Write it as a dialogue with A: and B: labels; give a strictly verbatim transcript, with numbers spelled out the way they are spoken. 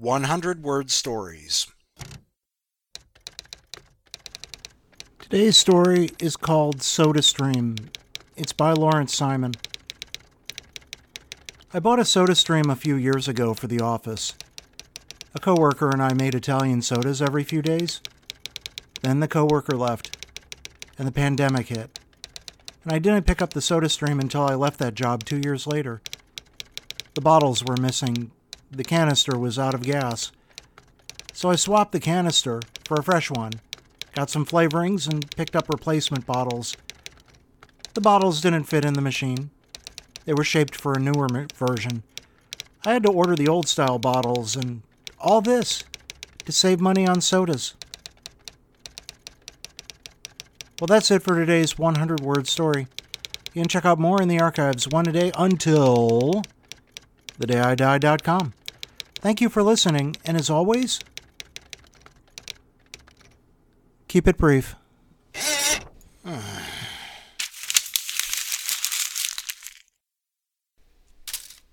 A: one hundred word stories.
B: Today's story is called SodaStream. It's by Lawrence Simon. I bought a SodaStream a few years ago for the office. A coworker and I made Italian sodas every few days. Then the coworker left, and the pandemic hit. And I didn't pick up the SodaStream until I left that job two years later. The bottles were missing. The canister was out of gas. So I swapped the canister for a fresh one, got some flavorings, and picked up replacement bottles. The bottles didn't fit in the machine. They were shaped for a newer version. I had to order the old-style bottles, and all this to save money on sodas. Well, that's it for today's one hundred word story. You can check out more in the archives one a day until the day I die dot com. Thank you for listening, and as always, keep it brief.